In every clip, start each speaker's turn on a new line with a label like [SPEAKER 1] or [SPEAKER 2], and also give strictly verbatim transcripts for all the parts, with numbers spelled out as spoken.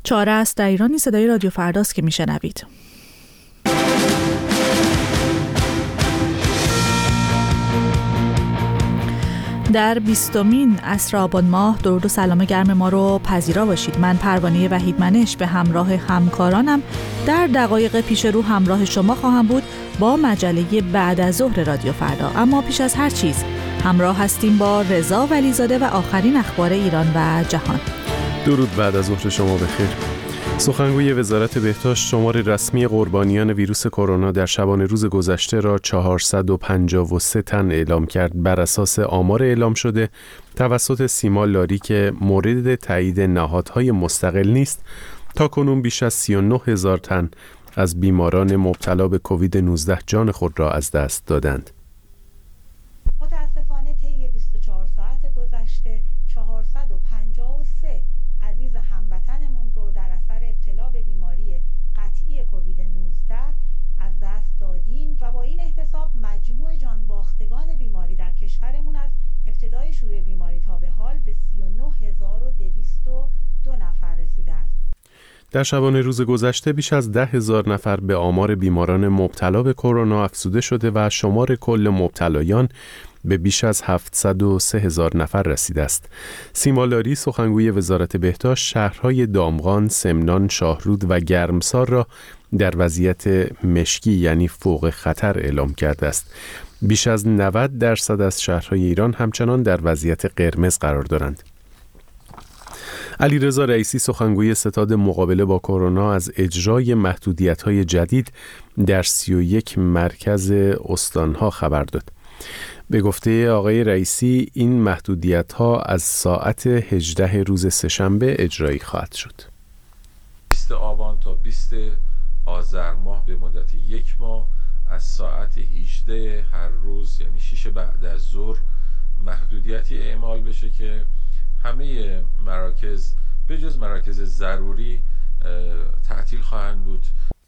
[SPEAKER 1] چاره است در ایرانی صدای رادیو فرداست که میشنوید. در بیستمین عصر آبان ماه درود و سلام گرم ما رو پذیرا باشید. من پروانه وحیدمنش به همراه همکارانم در دقایق پیش رو همراه شما خواهم بود با مجله بعد از ظهر رادیو فردا. اما پیش از هر چیز همراه هستیم با رضا ولیزاده و آخرین اخبار ایران و جهان.
[SPEAKER 2] درود بعد از ظهر شما بخیر. سخنگوی وزارت بهداشت شمار رسمی قربانیان ویروس کرونا در شبانه روز گذشته را چهارصد و پنجاه و سه تن اعلام کرد. بر اساس آمار اعلام شده توسط سیما لاری که مورد تایید نهادهای مستقل نیست، تاکنون بیش از سی و نه هزار تن از بیماران مبتلا به کووید نوزده جان خود را از دست دادند.
[SPEAKER 3] متاسفانه طی بیست و چهار ساعت گذشته چهارصد و پنجاه و سه عزیز هموطنمون رو در اثر ابتلا به بیماری قطعی کووید نوزده از دست دادیم و با این احتساب مجموع جانباختگان بیماری در کشورمون از ابتدای شیوع بیماری تا به حال به سی و نه هزار و دویست و دو نفر رسیده است.
[SPEAKER 2] در شبانه روز گذشته بیش از ده هزار نفر به آمار بیماران مبتلا به کرونا افزوده شده و شمار کل مبتلایان به بیش از هفتصد و سه هزار نفر رسیده است. سیما لاری سخنگوی وزارت بهداشت شهرهای دامغان، سمنان، شاهرود و گرمسار را در وضعیت مشکی یعنی فوق خطر اعلام کرده است. بیش از نود درصد از شهرهای ایران همچنان در وضعیت قرمز قرار دارند. علیرضا رئیسی سخنگوی ستاد مقابله با کرونا از اجرای محدودیت‌های جدید در سی و یک مرکز استان‌ها خبر داد. به گفته آقای رئیسی این محدودیت‌ها از ساعت هجده روز سه‌شنبه اجرایی خواهد شد.
[SPEAKER 4] بیست آبان تا بیست آذر ماه به مدت یک ماه از ساعت هجده هر روز یعنی شش بعد از ظهر محدودیتی اعمال بشه که همه مراکز به جز مراکز ضروری تعطیل خواهند بود.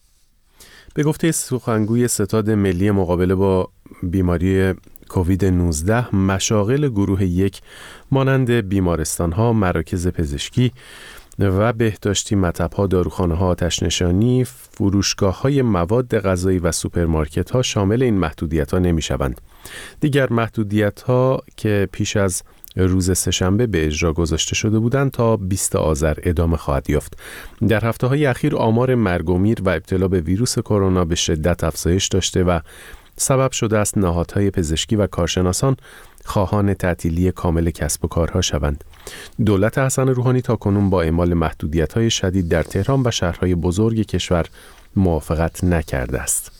[SPEAKER 2] به گفته سخنگوی ستاد ملی مقابله با بیماری کووید نوزده مشاغل گروه یک مانند بیمارستان‌ها، مراکز پزشکی و بهداشتی، مطب‌ها، داروخانه‌ها، آتش‌نشانی، فروشگاه‌های مواد غذایی و سوپرمارکت‌ها شامل این محدودیت‌ها نمی‌شوند. دیگر محدودیت‌ها که پیش از روز سه‌شنبه به اجرا گذاشته شده بودند تا بیست آذر ادامه خواهد یافت. در هفته‌های اخیر آمار مرگ و میر و ابتلا به ویروس کرونا به شدت افزایش داشته و سبب شده است نهادهای پزشکی و کارشناسان خواهان تعطیلی کامل کسب و کارها شوند. دولت حسن روحانی تاکنون با اعمال محدودیت‌های شدید در تهران و شهرهای بزرگ کشور موافقت نکرده است.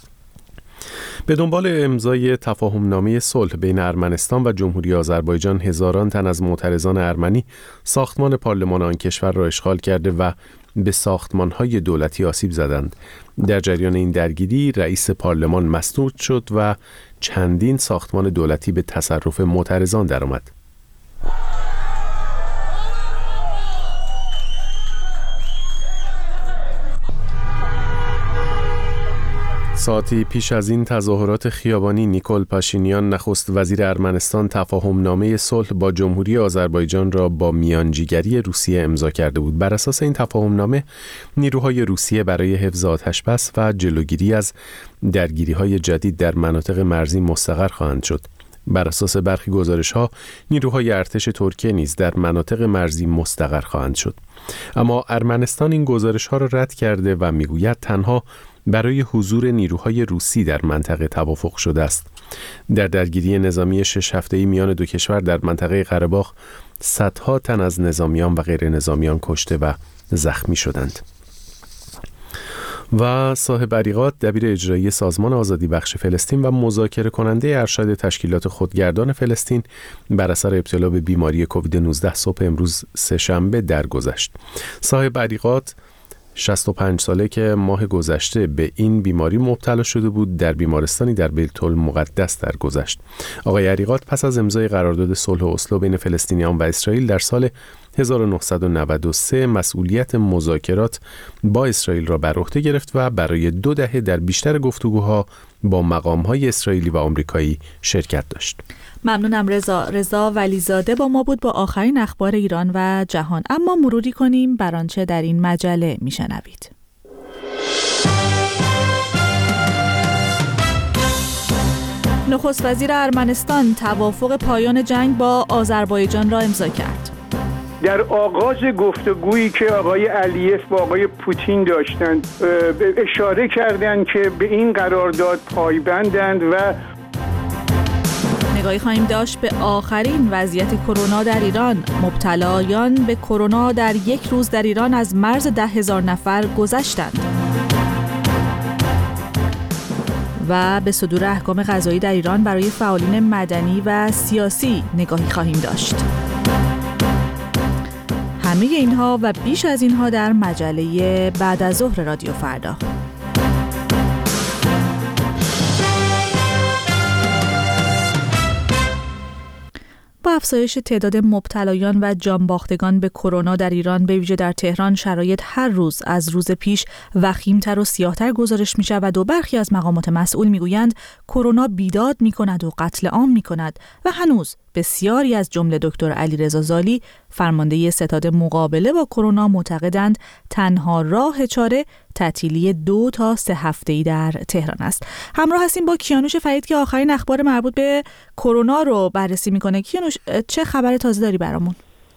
[SPEAKER 2] به دنبال امضای تفاهمنامه صلح بین ارمنستان و جمهوری آذربایجان هزاران تن از معترضان ارمنی ساختمان پارلمان آن کشور را اشغال کرده و به ساختمان‌های دولتی آسیب زدند. در جریان این درگیری رئیس پارلمان مسدود شد و چندین ساختمان دولتی به تصرف معترضان درآمد. ساعتی پیش از این تظاهرات خیابانی نیکول پاشینیان نخست وزیر ارمنستان تفاهمنامه صلح با جمهوری آذربایجان را با میانجیگری روسیه امضا کرده بود. بر اساس این تفاهمنامه نیروهای روسیه برای حفظ آتشبس و جلوگیری از درگیری‌های جدید در مناطق مرزی مستقر خواهند شد. بر اساس برخی گزارش‌ها نیروهای ارتش ترکیه نیز در مناطق مرزی مستقر خواهند شد. اما ارمنستان این گزارش‌ها را رد کرده و میگوید تنها برای حضور نیروهای روسی در منطقه توافق شده است. در درگیری نظامی شش هفته‌ای میان دو کشور در منطقه قره‌باغ صدها تن از نظامیان و غیر نظامیان کشته و زخمی شدند. و صاحب عریقات دبیر اجرایی سازمان آزادی بخش فلسطین و مذاکره کننده ارشد تشکیلات خودگردان فلسطین بر اثر ابتلا به بیماری کووید نوزده صبح امروز سه‌شنبه درگذشت. صاحب عریقات شصت و پنج ساله که ماه گذشته به این بیماری مبتلا شده بود در بیمارستانی در بیت المقدس درگذشت. آقای عریقات پس از امضای قرارداد صلح اسلو بین فلسطینیان و اسرائیل در سال هزار و نهصد و نود و سه مسئولیت مذاکرات با اسرائیل را بر عهده گرفت و برای دو دهه در بیشتر گفتگوها با مقام‌های اسرائیلی و آمریکایی شرکت داشت.
[SPEAKER 1] ممنونم رضا. رضا ولیزاده با ما بود با آخرین اخبار ایران و جهان. اما مروری کنیم بر آنچه در این مجله میشنوید. نخست وزیر ارمنستان توافق پایان جنگ با آذربایجان را امضا کرد.
[SPEAKER 5] در آغاز گفتگویی که آقای علیف با آقای پوتین داشتند اشاره کردند که به این قرارداد پایبندند و
[SPEAKER 1] نگاهی خواهیم داشت به آخرین وضعیت کرونا در ایران. مبتلایان به کرونا در یک روز در ایران از مرز ده هزار نفر گذشتند. و به صدور احکام قضایی در ایران برای فعالین مدنی و سیاسی نگاهی خواهیم داشت. همه اینها و بیش از اینها در مجله بعد از ظهر رادیو فردا. با افزایش تعداد مبتلایان و جانباختگان به کرونا در ایران به ویژه در تهران شرایط هر روز از روز پیش وخیم‌تر و سیاه‌تر گزارش می‌شود و برخی از مقامات مسئول می‌گویند کرونا بیداد می‌کند و قتل عام می‌کند و هنوز بسیاری از جمله دکتر علیرضا زالی فرمانده ستاد مقابله با کرونا معتقدند تنها راه چاره تعطیلی دو تا سه هفته‌ای در تهران است. همراه هستیم با کیانوش فرید که آخرین اخبار مربوط به کرونا رو بررسی میکنه. کیانوش، چه خبر تازه داری برامون؟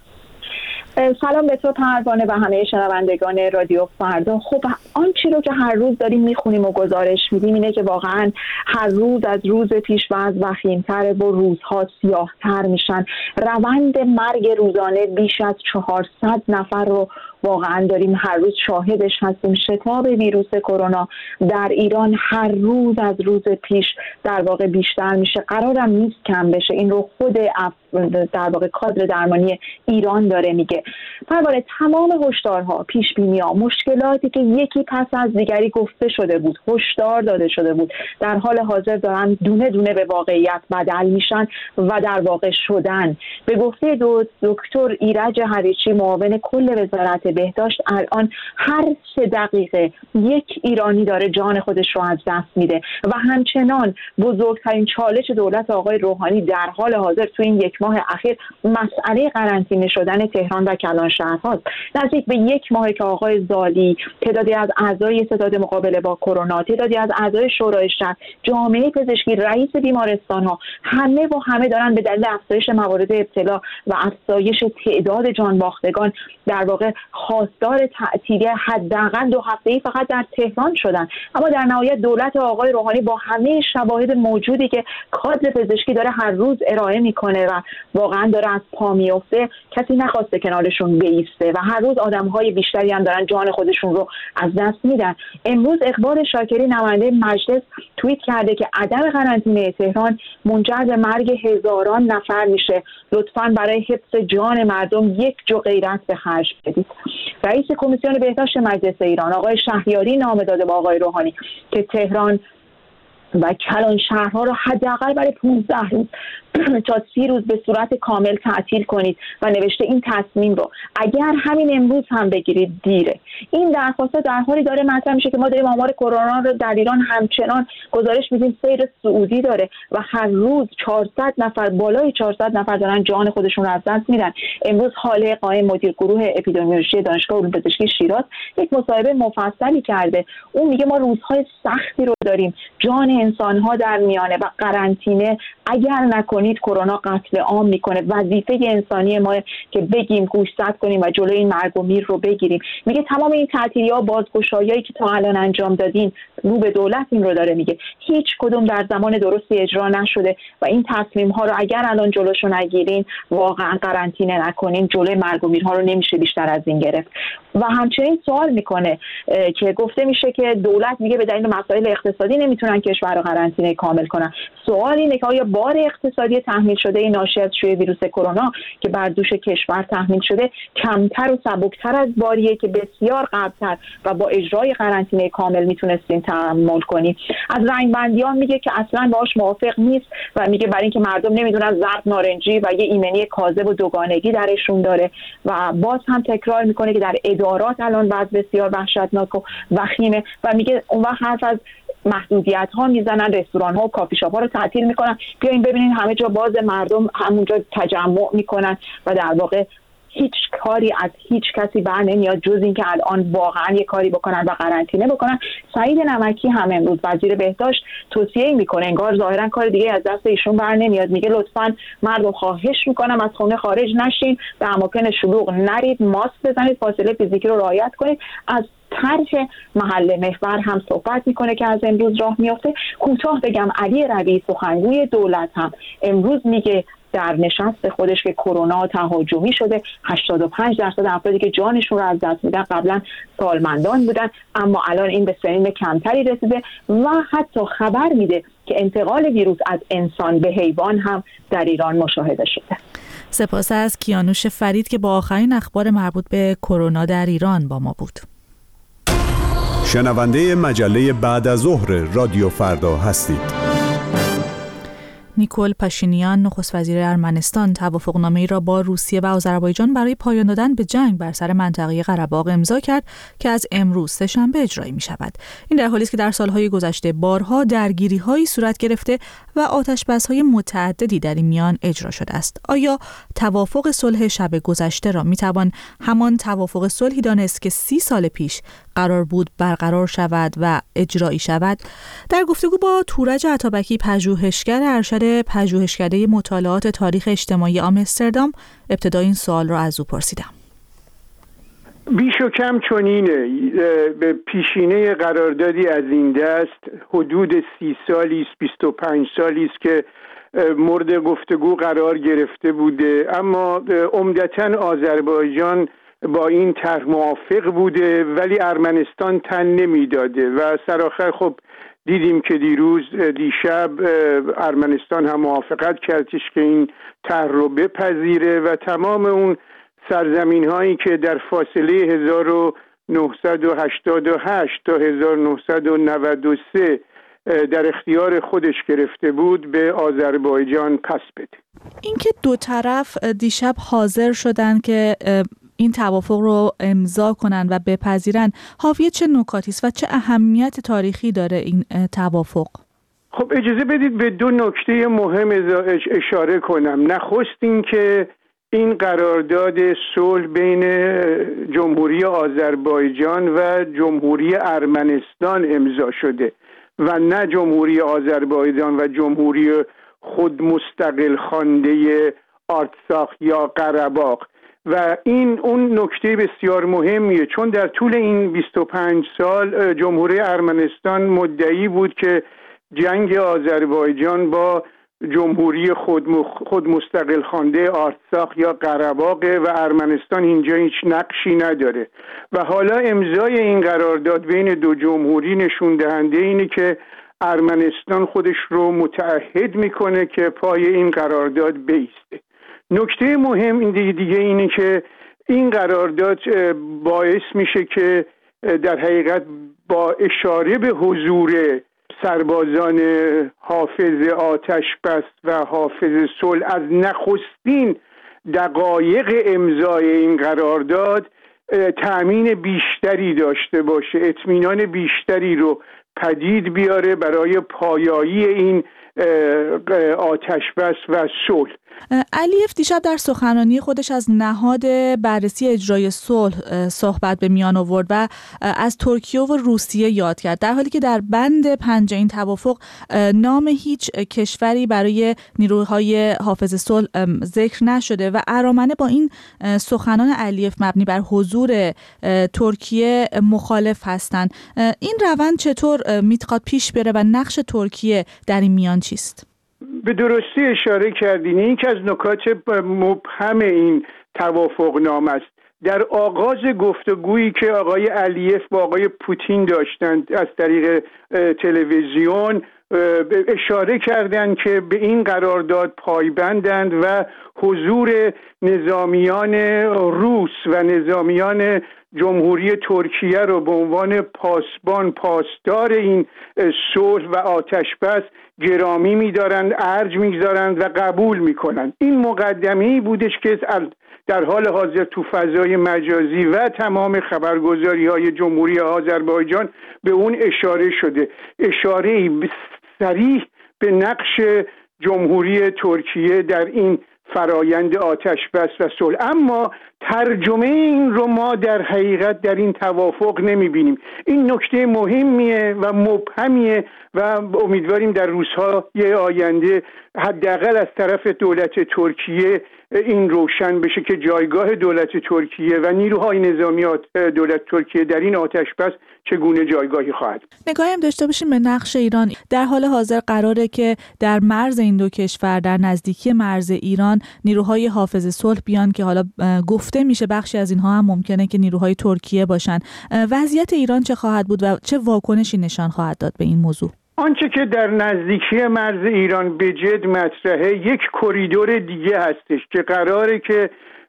[SPEAKER 6] سلام به تو پروانه و همه شنوندگان رادیو فردا. خب آنچه رو که هر روز داریم میخونیم و گزارش میدیم اینه که واقعا هر روز از روز پیش و از وخیم‌تر و روزها سیاه‌تر میشن. روند مرگ روزانه بیش از چهارصد نفر رو واقعا داریم هر روز شاهدش هستیم. شتاب ویروس کرونا در ایران هر روز از روز پیش در واقع بیشتر میشه. قرارم نیست کم بشه. این رو خود در واقع کادر درمانی ایران داره میگه. پروانه، تمام هشدارها، پیش بینی‌ها، مشکلاتی که یکی پس از دیگری گفته شده بود، هشدار داده شده بود، در حال حاضر دارن دونه دونه به واقعیت بدل میشن و در واقع شدن. به گفته دو دکتر ایرج هریچی معاون کل وزارت بهداشت، الان هر سه دقیقه یک ایرانی داره جان خودش رو از دست میده و همچنان بزرگترین چالش دولت آقای روحانی در حال حاضر تو این یک ماه اخیر مسئله قرنطینه شدن تهران و کلانشهر هاست. نزدیک به یک ماه که آقای زالی، تعدادی از اعضای ستاد مقابله با کرونا، تعدادی از اعضای شورای شهر، جامعه پزشکی، رئیس بیمارستان ها، همه و همه دارن به دلیل افزایش موارد ابتلا و افزایش تعداد جانباختگان در واقع خواستار تعطیلی حداقل دو هفته‌ای فقط در تهران شدن. اما در نهایت دولت آقای روحانی با همه شواهد موجودی که کادر پزشکی داره هر روز ارائه میکنه و واقعا داره از پا میفته، کسی نخواسته کنارشون بیسته و هر روز آدم‌های بیشتری هم دارن جان خودشون رو از دست میدن. امروز اقبال شاکری نماینده مجلس توییت کرده که عدم قرنطینه تهران منجر به مرگ هزاران نفر میشه. لطفاً برای حفظ جان مردم یک جو غیرت به خرج بدید. رئیس کمیسیون بهداشت مجلس ایران آقای شهریاری نامه داده با آقای روحانی که تهران و کلان شهرها رو حداقل برای پانزده روز تا سی روز به صورت کامل تعطیل کنید و نوشته این تصمیم رو اگر همین امروز هم بگیرید دیره. این درخواست در حالی داره مطرح میشه که ما داریم آمار کرونا رو در ایران همچنان گزارش میدیم سیر صعودی داره و هر روز چهارصد نفر، بالای چهارصد نفر دارن جان خودشون رو از دست میدن. امروز حاله قائم مدیر گروه اپیدمیولوژی دانشگاه علوم پزشکی شیراز یک مصاحبه مفصلی کرده. اون میگه ما روزهای سختی رو داریم، جان انسان‌ها در میانه و قرنطینه اگر نکنید کرونا قتل عام میکنه. وظیفه انسانی ما که بگیم گوشزد کنیم و جلوی این مرگ و میر رو بگیریم. میگه تمام این تعطیلی‌ها، بازگشایی‌هایی که تا الان انجام دادین، رو به دولت این رو داره میگه، هیچ کدوم در زمان درستی اجرا نشده و این تصمیم‌ها رو اگر الان جلوشو نگیرین، واقعا قرنطینه نکنین، جلوی مرگ و میرها رو نمیشه بیشتر از این گرفت. و همچنین سوال میکنه که گفته میشه که دولت میگه به دلیل مسائل اقتصادی نمیتونن کشور قرار قرنطینه کامل کنن. سوال اینه که آیا بار اقتصادی تحمیل شده ناشی از شیوع ویروس کرونا که بر دوش کشور تحمیل شده کمتر و سبکتر از باریه که بسیار قبلتر و با اجرای قرنطینه کامل میتونستیم تحمل کنیم؟ از رنگبندیان میگه که اصلا باهاش موافق نیست و میگه برای اینکه مردم نمیدونن زرد نارنجی و یه ایمنی کاذب و دوگانگی درشون داره و باز هم تکرار میکنه که در ادارات الان وضع بسیار وحشتناک و وخیمه و میگه اون وقت حرف از محدودیت ها میزنن، رستوران ها و کافی شاپ ها رو تعطیل میکنن، بیاین ببینین همه جا باز، مردم همونجا تجمع میکنن و در واقع هیچ کاری از هیچ کسی بر نمیاد جز این که الان واقعا یه کاری بکنن و قرنطینه بکنن. سعید نمکی هم امروز وزیر بهداشت توصیه میکنه، انگار ظاهرا کار دیگه از دست ایشون بر نمیاد، میگه لطفاً مردم خواهش میکنم از خونه خارج نشین، به اماکن شلوغ نرید، ماسک بزنید، فاصله فیزیکی رو رعایت کنید. از طرح محل محور هم صحبت میکنه که از امروز راه میفته. کوتاه بگم علی ربیعی سخنگوی دولت هم امروز میگه در نشست خودش که کرونا تهاجمی شده، هشتاد و پنج درصد افرادی که جانشون رو از دست میدن قبلا سالمندان بودن، اما الان این به سنین کمتری رسیده و حتی خبر میده که انتقال ویروس از انسان به حیوان هم در ایران مشاهده شده.
[SPEAKER 1] سپاس از کیانوش فرید که با آخرین اخبار مربوط به کرونا در ایران با ما بود.
[SPEAKER 7] شنونده مجله بعد از ظهر رادیو فردا هستید.
[SPEAKER 1] نیکول پاشینیان نخست وزیر ارمنستان توافقنامه‌ای را با روسیه و آذربایجان برای پایان دادن به جنگ بر سر منطقه قره‌باغ امضا کرد که از امروز سه‌شنبه اجرایی می‌شود. این در حالی است که در سال‌های گذشته بارها درگیری‌هایی صورت گرفته و آتش‌بس‌های متعددی در این میان اجرا شده است. آیا توافق صلح شب گذشته را می‌توان همان توافق صلحی دانست که سی سال پیش قرار بود برقرار شود و اجرایی شود؟ در گفتگو با تورج عطابکی، پژوهشگر ارشد پژوهشکده مطالعات تاریخ اجتماعی آمستردام، ابتدا این سوال را از او پرسیدم.
[SPEAKER 5] بیش و کم چنینه. به پیشینه قراردادی از این دست حدود سی سالی است، بیست و پنج سالی است که مورد گفتگو قرار گرفته بوده، اما عمدتاً آذربایجان با این طرح موافق بوده ولی ارمنستان تن نمیداده و سرآخر خب دیدیم که دیروز دیشب ارمنستان هم موافقت کردش که این طرح رو بپذیره و تمام اون سرزمین هایی که در فاصله هزار و نهصد و هشتاد و هشت تا هزار و نهصد و نود و سه در اختیار خودش گرفته بود به آذربایجان پس بده.
[SPEAKER 1] اینکه دو طرف دیشب حاضر شدن که این توافق رو امضا کنن و بپذیرن، حاوی چه نکاتی است و چه اهمیت تاریخی داره این توافق؟
[SPEAKER 5] خب اجازه بدید به دو نکته مهم اشاره کنم. نخست این که این قرارداد صلح بین جمهوری آذربایجان و جمهوری ارمنستان امضا شده و نه جمهوری آذربایجان و جمهوری خود مستقل خوانده آرتساخ یا قره‌باغ. و این اون نکته بسیار مهمیه، چون در طول این بیست و پنج سال جمهوری ارمنستان مدعی بود که جنگ آذربایجان با جمهوری خود, مخ... خود مستقل خوانده آرتساخ یا قره‌باغ و ارمنستان اینجا هیچ نقشی نداره و حالا امضای این قرارداد بین دو جمهوری نشون دهنده اینه که ارمنستان خودش رو متعهد میکنه که پای این قرارداد بایسته. نکته مهم این دیگه, دیگه اینه که این قرارداد باعث میشه که در حقیقت با اشاره به حضور سربازان حافظ آتش بس و حافظ صلح از نخستین دقایق امضای این قرارداد تأمین بیشتری داشته باشه، اطمینان بیشتری رو پدید بیاره برای پایایی این آتش بس و صلح.
[SPEAKER 1] علیف دیشب در سخنرانی خودش از نهاد بررسی اجرای صلح صحبت به میان آورد و از ترکیه و روسیه یاد کرد، در حالی که در بند پنج این توافق نام هیچ کشوری برای نیروهای حافظ صلح ذکر نشده و ارامنه با این سخنان علیف مبنی بر حضور ترکیه مخالف هستند. این روند چطور میتواد پیش بره و نقش ترکیه در این میان چیست؟
[SPEAKER 5] به درستی اشاره کردین. این که از نکات مبهم این توافق نامه است. در آغاز گفتگویی که آقای علیف با آقای پوتین داشتند از طریق تلویزیون، اشاره کردند که به این قرارداد پایبندند و حضور نظامیان روس و نظامیان جمهوری ترکیه رو به عنوان پاسبان پاسدار این صلح و آتشبس گرامی می‌دارند، ارج می‌گذارند و قبول می‌کنند. این مقدمه‌ای بودش که در حال حاضر تو فضای مجازی و تمام خبرگزاری‌های جمهوری آذربایجان به اون اشاره شده، اشاره‌ای صریح به نقش جمهوری ترکیه در این فرایند آتشبس و صلح. اما ترجمه این رو ما در حقیقت در این توافق نمی‌بینیم. این نکته مهمیه و مبهمیه و امیدواریم در روزهای آینده حداقل از طرف دولت ترکیه این روشن بشه که جایگاه دولت ترکیه و نیروهای نظامی دولت ترکیه در این آتشبس چگونه جایگاهی خواهد.
[SPEAKER 1] نگاهی هم داشته باشیم به نقش ایران. در حال حاضر قراره که در مرز این دو کشور، در نزدیکی مرز ایران، نیروهای حافظ صلح بیان که حالا گفته میشه بخشی از اینها هم ممکنه که نیروهای ترکیه باشن. وضعیت ایران چه خواهد بود و چه واکنشی نشان خواهد داد به این موضوع؟
[SPEAKER 5] آنچه که در نزدیکی مرز ایران به جد مطرحه یک کریدور دیگه هستش که قراره که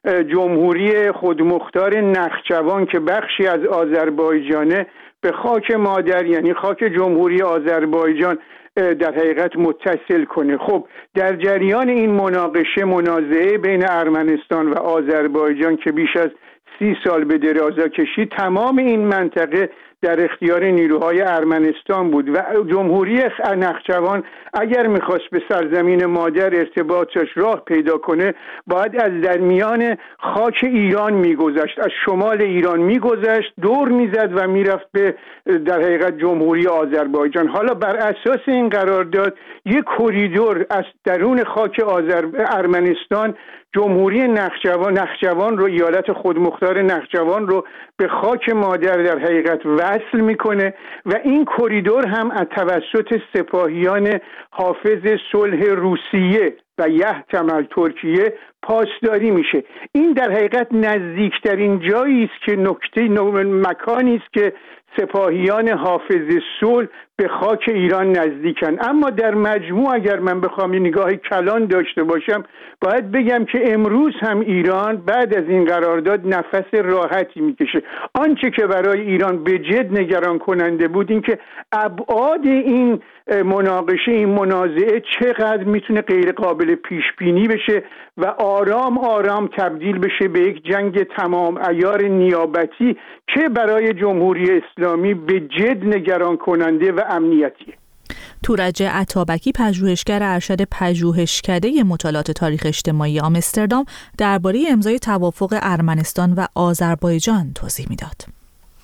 [SPEAKER 5] جمهوری خودمختار نخجوان که بخشی از آذربایجانه به خاک مادر یعنی خاک جمهوری آذربایجان در حقیقت متصل کنه. خب در جریان این مناقشه منازعه بین ارمنستان و آذربایجان که بیش از سی سال به درازا کشید، تمام این منطقه در اختیار نیروهای ارمنستان بود و جمهوری نخجوان اگر میخواست به سرزمین مادر ارتباطش راه پیدا کنه باید از درمیان خاک ایران میگذشت، از شمال ایران میگذشت، دور میزد و میرفت به در حقیقت جمهوری آذربایجان. حالا بر اساس این قرارداد یک کریدور از درون خاک آذر ارمنستان جمهوری نخجوان نخجوان رو ایالت خودمختار نخجوان رو به خاک مادر در حقیقت وصل میکنه و این کریدور هم از توسط سپاهیان حافظ صلح روسیه و یحتمل ترکیه پاسداری میشه. این در حقیقت نزدیکترین جایی است که نکته مکانی است که سپاهیان حافظ صلح به خاک ایران نزدیکن. اما در مجموع اگر من بخوام یه نگاه کلان داشته باشم باید بگم که امروز هم ایران بعد از این قرارداد نفس راحتی میکشه. آنچه که برای ایران به جد نگران کننده بود این که ابعاد این مناقشه، این منازعه چقدر میتونه غیر قابل پیش بینی بشه و آرام آرام تبدیل بشه به یک جنگ تمام عیار نیابتی که برای جمهوری اسلامی به جد نگران کننده و امنیتیه.
[SPEAKER 1] تورج عطابکی، پژوهشگر ارشد پژوهشکده مطالعات تاریخ اجتماعی آمستردام، درباره امضای توافق ارمنستان و آذربایجان توضیح میداد.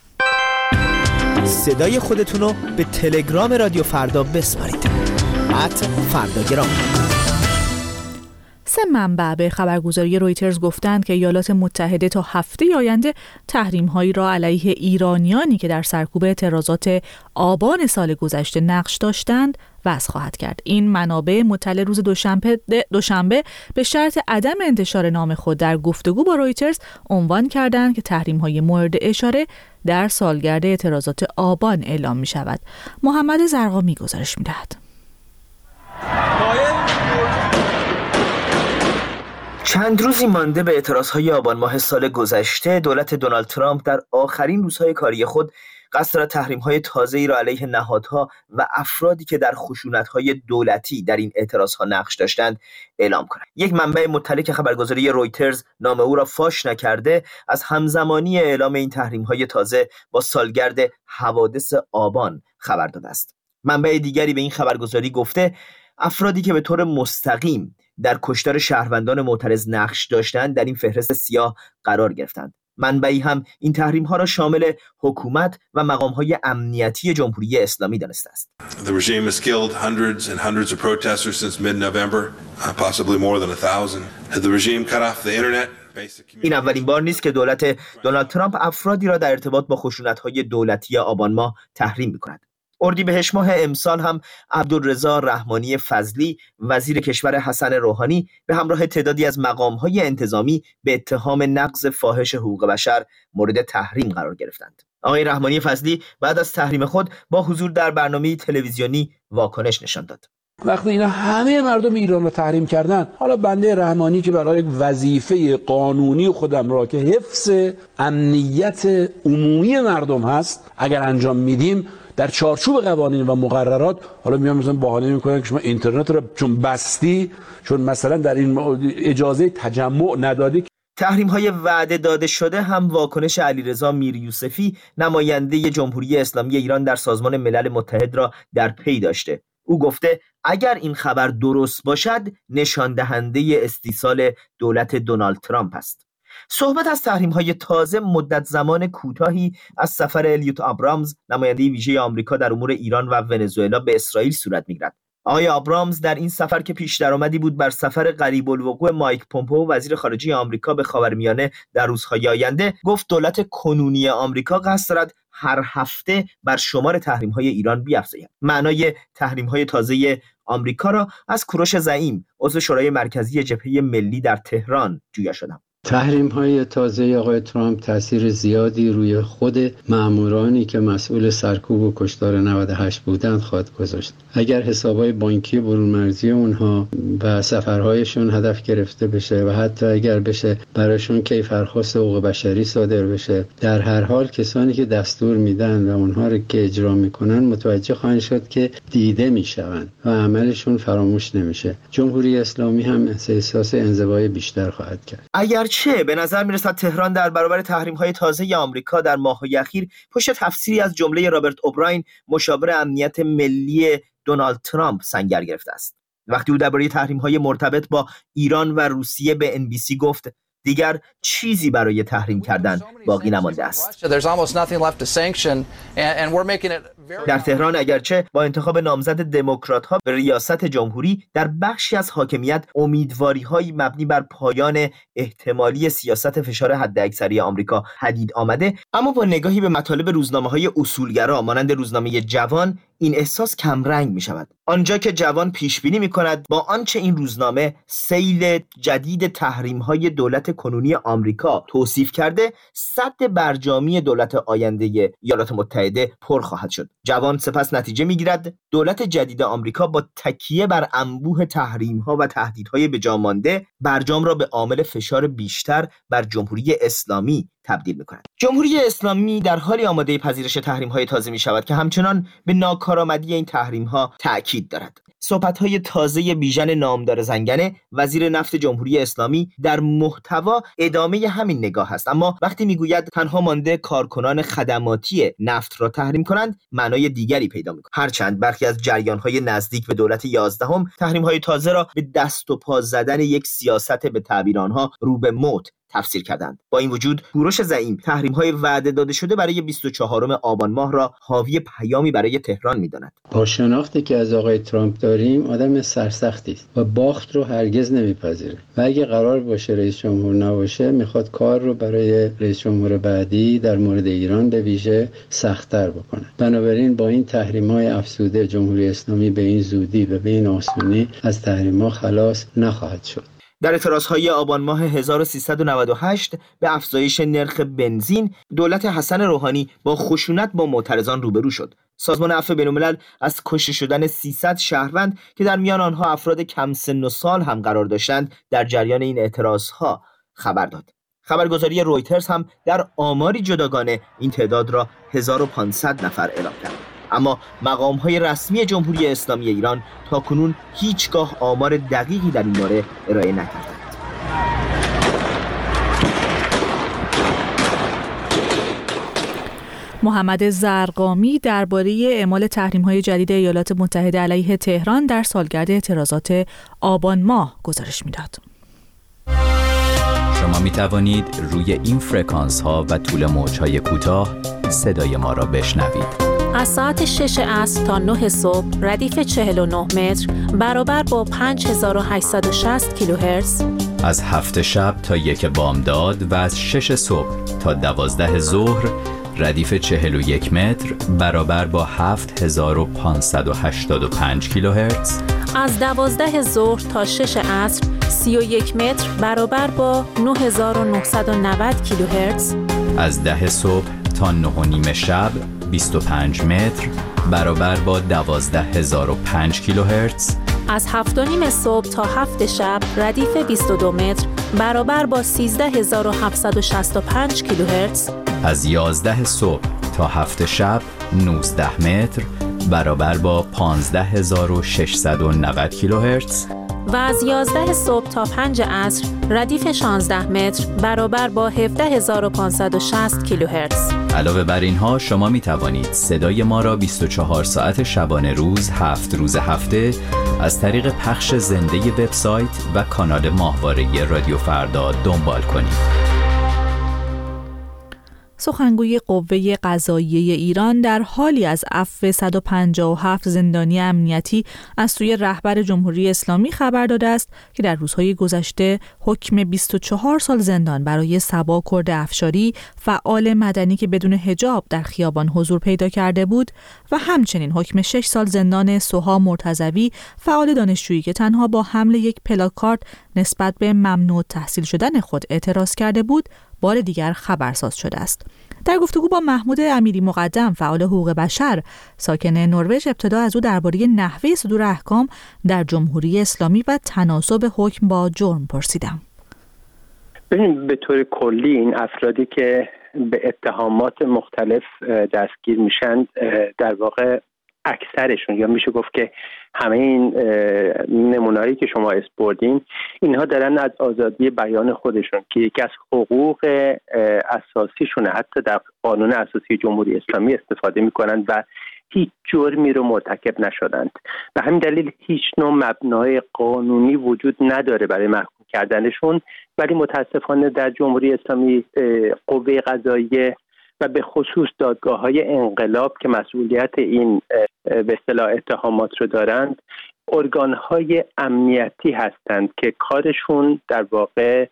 [SPEAKER 8] صدای خودتون رو به تلگرام رادیو فردا بسپارید. ات فرداگرام.
[SPEAKER 1] سه منبع به خبرگزاری رویترز گفتند که ایالات متحده تا هفته آینده تحریم‌هایی را علیه ایرانیانی که در سرکوب اعتراضات آبان سال گذشته نقش داشتند وضع خواهد کرد. این منابع مطلع روز دوشنبه دوشنبه به شرط عدم انتشار نام خود در گفتگو با رویترز عنوان کردند که تحریم‌های مورد اشاره در سالگرد اعتراضات آبان اعلام می‌شود. محمد زرقامی گزارش می‌دهد.
[SPEAKER 9] چند روزی مانده به اعتراضهای آبان ماه سال گذشته، دولت دونالد ترامپ در آخرین روزهای کاری خود قصد دارد تحریم‌های تازه‌ای را علیه نهادها و افرادی که در خشونت‌های دولتی در این اعتراضها نقش داشتند اعلام کند. یک منبع مطلع که خبرگزاری رویترز نام او را فاش نکرده، از همزمانی اعلام این تحریم‌های تازه با سالگرد حوادث آبان خبر داده است. منبع دیگری به این خبرگزاری گفته افرادی که به طور مستقیم در کشتار شهروندان معترض نقش داشتند در این فهرست سیاه قرار گرفتند. منبعی هم این تحریم‌ها را شامل حکومت و مقام‌های امنیتی جمهوری اسلامی دانسته است.
[SPEAKER 10] The regime has killed hundreds and hundreds of protesters since mid-November, possibly more than a thousand. The regime cut off the internet.
[SPEAKER 9] این اولین بار نیست که دولت دونالد ترامپ افرادی را در ارتباط با خشونت‌های دولتی آبان ماه تحریم می‌کند. اردیبهشت ماه امسال هم عبدالرضا رحمانی فضلی وزیر کشور حسن روحانی به همراه تعدادی از مقام‌های انتظامی به اتهام نقض فاحش حقوق بشر مورد تحریم قرار گرفتند. آقای رحمانی فضلی بعد از تحریم خود با حضور در برنامه تلویزیونی واکنش نشان داد.
[SPEAKER 11] وقتی اینا همه مردم ایران رو تحریم کردن، حالا بنده رحمانی که برای وظیفه قانونی خودم را که حفظ امنیت عمومی مردم هست اگر انجام میدیم در چارچوب قوانین و مقررات، حالا میام مثلا بهانه میکنن که شما اینترنت رو چون بستی، چون مثلا در این اجازه تجمع ندادی.
[SPEAKER 9] تحریم‌های وعده داده شده هم واکنش علیرضا میریوسفی نماینده جمهوری اسلامی ایران در سازمان ملل متحد را در پی داشته. او گفته اگر این خبر درست باشد نشان دهنده استیصال دولت دونالد ترامپ است. صحبت از تحریم‌های تازه مدت زمان کوتاهی از سفر الیوت آبرامز نماینده ویژه آمریکا در امور ایران و ونزوئلا به اسرائیل صورت می‌گیرد. آقای آبرامز در این سفر که پیش درآمدی بود بر سفر قریب الوقوع مایک پومپئو وزیر خارجه آمریکا به خاورمیانه در روزهای آینده، گفت دولت کنونی آمریکا قصد دارد هر هفته بر شمار تحریم‌های ایران بیفزاید. معنای تحریم‌های تازه آمریکا را از کوروش زعیم عضو شورای مرکزی جبهه ملی در تهران جویا شدم.
[SPEAKER 12] تحریم‌های تازه آقای ترامپ تاثیر زیادی روی خود مامورانی که مسئول سرکوب و کشتار نود و هشت بودند خواهد گذاشت. اگر حساب‌های بانکی برون مرزی اونها و سفرهایشون هدف گرفته بشه و حتی اگر بشه براشون کیفرخواست حقوق بشری صادر بشه، در هر حال کسانی که دستور میدن و اونها رو که اجرا میکنن متوجه خواهند شد که دیده میشوند و عملشون فراموش نمیشه. جمهوری اسلامی هم احساس انزوای بیشتر خواهد کرد.
[SPEAKER 9] اگر چه به نظر میرسد تهران در برابر تحریم‌های تازه آمریکا در ماه‌های اخیر پشت تفسیری از جمله رابرت اوبراین مشاور امنیت ملی دونالد ترامپ سنگر گرفته است. وقتی او درباره تحریم‌های مرتبط با ایران و روسیه به ان بی سی گفت دیگر چیزی برای تحریم کردن باقی نمانده است. در تهران اگرچه با انتخاب نامزد دموکرات‌ها به ریاست جمهوری در بخشی از حاکمیت امیدواری‌هایی مبنی بر پایان احتمالی سیاست فشار حداکثری آمریکا پدید آمده، اما با نگاهی به مطالب روزنامه‌های اصولگرا مانند روزنامه جوان این احساس کمرنگ می شود. آنجا که جوان پیش بینی می کند با آنچه این روزنامه سیل جدید تحریم های دولت کنونی آمریکا توصیف کرده، سد برجامی دولت آینده ایالات متحده پر خواهد شد. جوان سپس نتیجه می گیرد دولت جدید آمریکا با تکیه بر انبوه تحریم ها و تهدیدهای به جا مانده برجام را به عامل فشار بیشتر بر جمهوری اسلامی تبدیل می‌کند. جمهوری اسلامی در حالی آماده پذیرش تحریم‌های تازه می‌شود که همچنان به ناکارآمدی این تحریم‌ها تأکید دارد. صحبت‌های تازه بیژن نامدار زنگنه وزیر نفت جمهوری اسلامی در محتوا ادامه همین نگاه است، اما وقتی میگوید تنها مانده کارکنان خدماتی نفت را تحریم کنند معنای دیگری پیدا می‌کند. هرچند برخی از جریان‌های نزدیک به دولت یازدهم تحریم‌های تازه را به دست و پا زدن یک سیاست به تعبیر آنها رو به موت تفسیر کردند. با این وجود کوروش زعیم تحریم‌های وعده داده شده برای بیست و چهارم آبان ماه را حاوی پیامی برای تهران می‌داند.
[SPEAKER 12] با شناختی که از آقای ترامپ داریم آدم سرسختی است و باخت رو هرگز نمیپذیره و اگه قرار باشه رئیس جمهور نباشه میخواد کار رو برای رئیس جمهور بعدی در مورد ایران به ویژه سخت‌تر بکنه. بنابراین با این تحریم‌های افزوده جمهوری اسلامی به این زودی و به این آسونی از تحریم‌ها خلاص نخواهد شد.
[SPEAKER 9] در اعتراضهای آبان ماه هزار و سیصد و نود و هشت به افزایش نرخ بنزین، دولت حسن روحانی با خشونت با معترضان روبرو شد. سازمان عفو بین‌الملل از کشته شدن سیصد شهروند که در میان آنها افراد کم سن و سال هم قرار داشتند در جریان این اعتراضها خبر داد. خبرگزاری رویترز هم در آماری جداگانه این تعداد را هزار و پانصد نفر اعلام کرد. اما مقام‌های رسمی جمهوری اسلامی ایران تاکنون هیچگاه آمار دقیقی در این باره ارائه نکردند.
[SPEAKER 1] محمد زرقامی درباره اعمال تحریم‌های جدید ایالات متحده علیه تهران در سالگرد اعتراضات آبان ماه گزارش می‌داد.
[SPEAKER 13] شما می توانید روی این فرکانس ها و طول موج های کوتاه صدای ما را بشنوید.
[SPEAKER 14] از ساعت شش عصر تا نه صبح ردیف چهل و نه متر برابر با پنج هزار و هشتصد و شصت کیلوهرتز،
[SPEAKER 13] از هفت شب تا یک بامداد و از شش صبح تا دوازده ظهر ردیف چهل و یک متر برابر با هفت هزار و پانصد و هشتاد و پنج کیلوهرتز.
[SPEAKER 14] از دوازده ظهر تا شش عصر سی و یک متر برابر با نه هزار و نهصد و نود کیلوهرتز.
[SPEAKER 13] از ده صبح تا نه و نیم شب بیست و پنج متر برابر با دوازده هزار و پنج کیلوهرتز.
[SPEAKER 14] از هفت و نیم صبح تا هفت شب ردیف بیست و دو متر برابر با سیزده هزار و هفتصد و شصت و پنج کیلوهرتز.
[SPEAKER 13] از یازده صبح تا هفت شب نوزده متر برابر با پانزده هزار و ششصد و نود کیلوهرتز.
[SPEAKER 14] و از یازده صبح تا پنج عصر ردیف شانزده متر برابر با هفده هزار و پانصد و شصت کیلوهرتز.
[SPEAKER 13] علاوه بر اینها شما می توانید صدای ما را بیست و چهار ساعت شبانه روز هفت روز هفته از طریق پخش زنده وبسایت و کانال ماهواره رادیو فردا دنبال کنید.
[SPEAKER 1] سخنگوی قوه قضاییه ایران در حالی از عفو صد و پنجاه و هفت زندانی امنیتی از سوی رهبر جمهوری اسلامی خبر داده است که در روزهای گذشته حکم بیست و چهار سال زندان برای صبا کرد افشاری، فعال مدنی که بدون حجاب در خیابان حضور پیدا کرده بود، و همچنین حکم شش سال زندان سوها مرتضوی، فعال دانشجویی که تنها با حمل یک پلاکارد نسبت به ممنوع تحصیل شدن خود اعتراض کرده بود، بار دیگر خبرساز شده است. در گفتگو با محمود امیری مقدم، فعال حقوق بشر ساکن نروژ، ابتدا از او درباره نحوه صدور احکام در جمهوری اسلامی و تناسب حکم با جرم پرسیدم.
[SPEAKER 15] ببینید، به طور کلی این افرادی که به اتهامات مختلف دستگیر میشن، در واقع اکثرشون، یا میشه گفت که همه این نمونه‌هایی که شما اسپردین، اینها دارن از آزادی بیان خودشون که یکی از حقوق اساسیشونه، حتی در قانون اساسی جمهوری اسلامی استفاده میکنن و هیچ جرمی رو مرتکب نشدند. به همین دلیل هیچ نوع مبنای قانونی وجود نداره برای محکوم کردنشون، ولی متاسفانه در جمهوری اسلامی قوه قضاییه و به خصوص دادگاه‌های انقلاب که مسئولیت این به اصطلاح اتهامات رو دارند، ارگان‌های امنیتی هستند که کارشون در واقع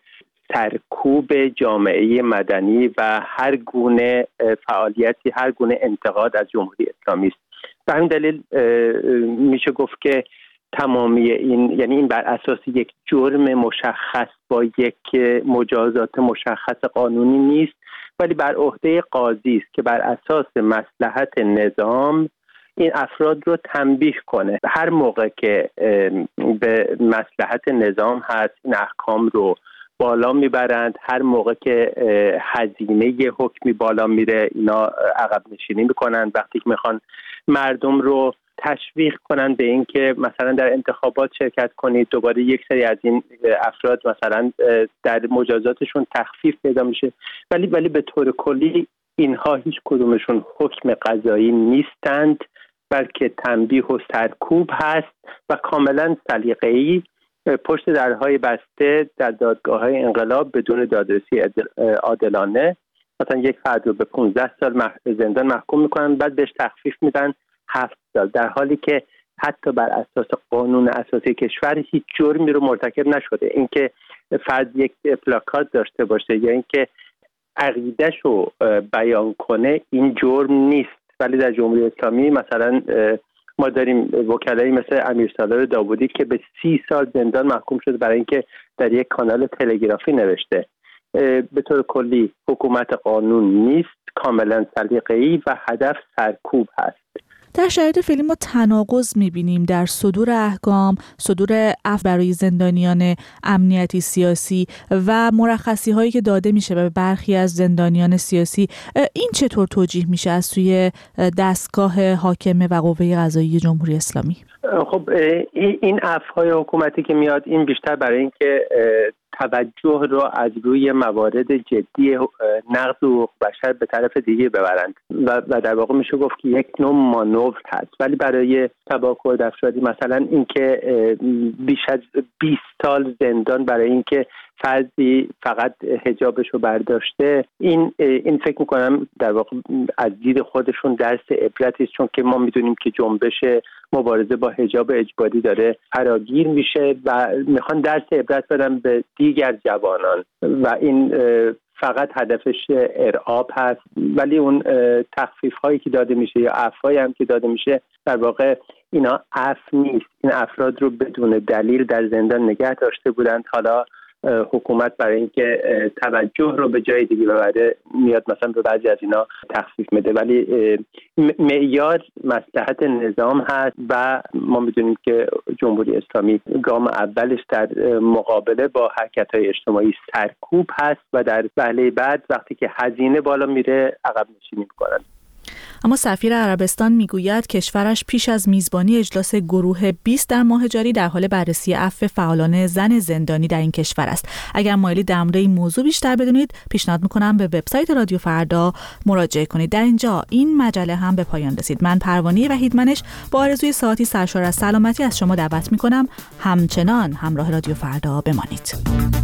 [SPEAKER 15] سرکوب جامعه مدنی و هر گونه فعالیتی، هر گونه انتقاد از جمهوری اسلامی است. به همین دلیل میشه گفت که تمامی این، یعنی این بر اساس یک جرم مشخص با یک مجازات مشخص قانونی نیست، ولی بر عهده قاضی است که بر اساس مصلحت نظام این افراد رو تنبیه کنه. هر موقع که به مصلحت نظام هست این احکام رو بالا میبرند، هر موقع که هزینه حکمی بالا میره اینا عقب نشینی میکنن. وقتی که میخوان مردم رو تشویق کنن به این که مثلا در انتخابات شرکت کنید، دوباره یک سری از این افراد مثلا در مجازاتشون تخفیف پیدا میشه، ولی ولی به طور کلی اینها هیچ کدومشون حکم قضایی نیستند، بلکه تنبیه و سرکوب هست و کاملا سلیقه‌ای پشت درهای بسته در دادگاه‌های انقلاب بدون دادرسی عادلانه مثلا یک فرد رو به پانزده سال زندان محکوم میکنن، بعد بهش تخفیف میدن هفت سال، در حالی که حتی بر اساس قانون اساسی کشور هیچ جرمی رو مرتکب نشده. اینکه فرد یک پلاکارد داشته باشه یا اینکه عقیده‌ش رو بیان کنه این جرم نیست، ولی در جمهوری اسلامی مثلا ما داریم وکلایی مثل امیرسالار داوودی که به سی سال زندان محکوم شده برای اینکه در یک کانال تلگرافی نوشته. به طور کلی حکومت قانون نیست، کاملا سلیقه‌ای و هدف سرکوب هست.
[SPEAKER 1] در شرایط فعلی ما تناقض می‌بینیم در صدور احکام، صدور عفو برای زندانیان امنیتی سیاسی و مرخصی هایی که داده میشه به برخی از زندانیان سیاسی. این چطور توجیه میشه از سوی دستگاه حاکمه و قوه قضاییه جمهوری اسلامی؟
[SPEAKER 15] خب این عفوهای حکومتی که میاد، این بیشتر برای اینکه توجه رو از روی موارد جدی نقض حقوق بشر به طرف دیگه ببرند و, و در واقع میشه گفت که یک نوع مانور هست. ولی برای تباکر افشاری مثلا اینکه بیش از بیست سال زندان برای اینکه فردی فقط حجابش رو برداشته، این این فکر میکنم در واقع از دید خودشون درس عبرتی است، چون که ما میدونیم که جنبش مبارزه با حجاب اجباری داره فراگیر میشه و میخوان درس عبرت بدن به دیگر جوانان و این فقط هدفش ارعاب هست، ولی اون تخفیف هایی که داده میشه یا عفوهایی هم که داده میشه در واقع اینا عفو نیست. این افراد رو بدون دلیل در زندان نگه داشته بودند. حالا حکومت برای اینکه توجه رو به جای دیگه ببره میاد مثلا به بعضی از اینا تخفیف میده، ولی معیار مصلحت نظام هست و ما میدونیم که جمهوری اسلامی گام اولش در مقابله با حرکت‌های اجتماعی سرکوب هست و در وهله بعد وقتی که هزینه بالا میره عقب نشینی میکنن.
[SPEAKER 1] اما سفیر عربستان میگوید کشورش پیش از میزبانی اجلاس گروه بیست در ماه جاری در حال بررسی عفو فعالان زن زندانی در این کشور است. اگر مایلی در مورد این موضوع بیشتر بدونید پیشنهاد میکنم به وبسایت رادیو فردا مراجعه کنید. در اینجا این مجله هم به پایان رسید. من پروانه وحیدمنش با آرزوی ساعتی سرشار از سلامتی از شما دعوت میکنم همچنان همراه رادیو فردا بمانید.